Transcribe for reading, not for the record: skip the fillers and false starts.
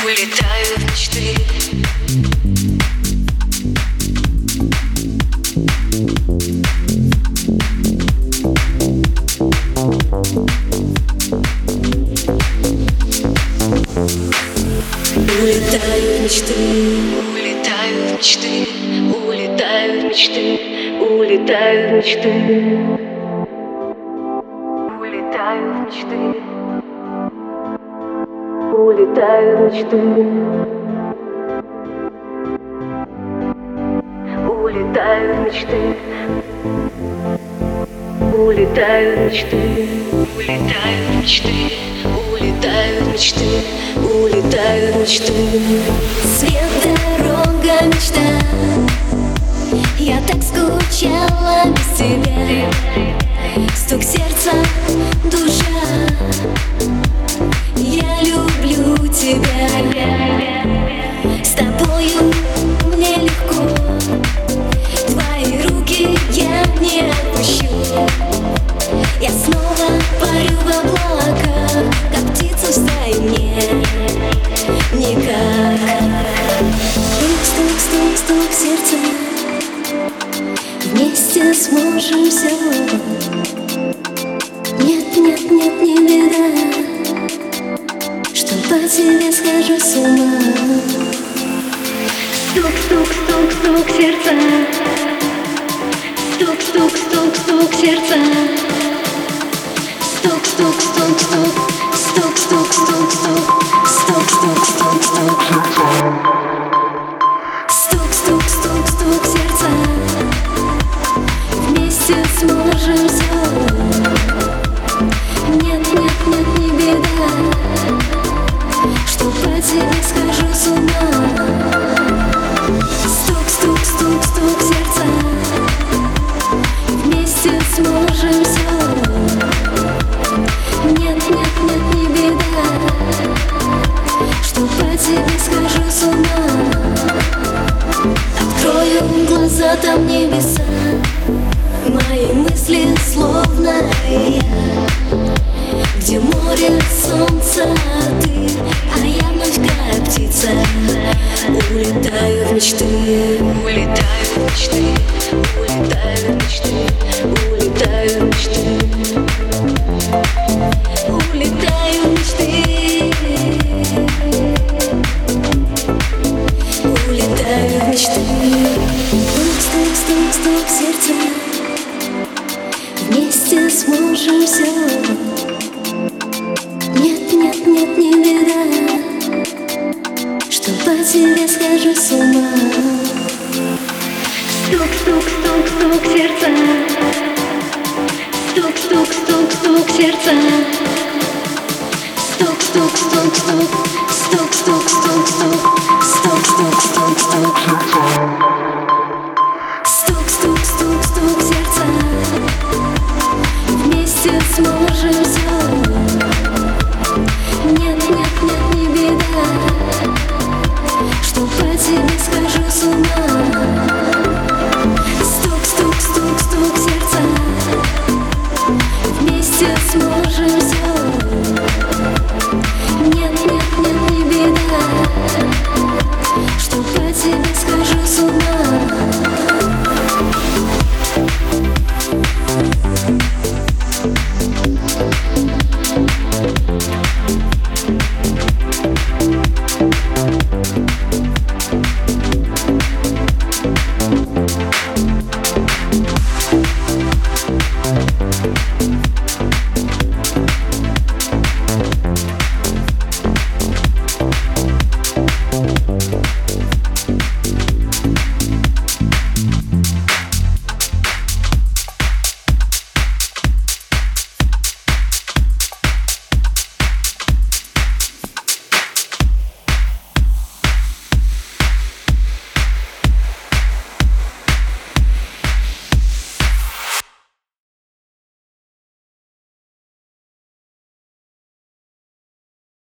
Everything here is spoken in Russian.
улетаю в мечты. Улетаю в мечты, улетаю в мечты, улетаю в мечты, улетаю в мечты, улетаю в мечты, улетаю в мечты, улетаю в мечты, улетаю в мечты, улетаю в мечты, улетаю в мечты, улетаю в мечты. Свет, дорога, мечта. Я так скучала без тебя. Стук сердца, душа. Я люблю тебя. С тобою мне легко. Твои руки я не отпущу. Я снова парю в облаках, как птица в стае. Никак. Стук, стук, стук, стук сердца. Вместе сможем все. Нет, нет, нет, не беда, что по тебе схожу с ума. Стук, стук, стук, стук сердца. Стук, стук, стук, стук сердца. Стук, стук, стук, стук. Стук, стук, стук, стук. Стук, стук, стук, стук. Стук, стук, стук, стук сердца. Вместе сможем все. Нет, нет, нет, не беда, что по тебе схожу с ума. Стук, стук, стук, стук сердца. Вместе сможем все. Нет, нет, нет, не беда, что по тебе схожу с ума. Открою глаза, там небеса. Мои мысли словно я, где море, солнце, а ты, а я вновь как птица. Улетаю в мечты, улетаю в мечты, улетаю в мечты, улетаю в мечты, улетаю в мечты, улетаю в мечты. Стук, стук, стук сердца. Вместе сможем все. Нет, нет, нет, не беда, что по тебе схожу с ума. Стук, стук, стук, стук сердца. Стук, стук, стук, стук сердца. Стук, стук, стук, стук. Стук, стук, стук, стук. Стук, стук, стук, стук. Стук, стук, стук, стук сердца. Вместе сможем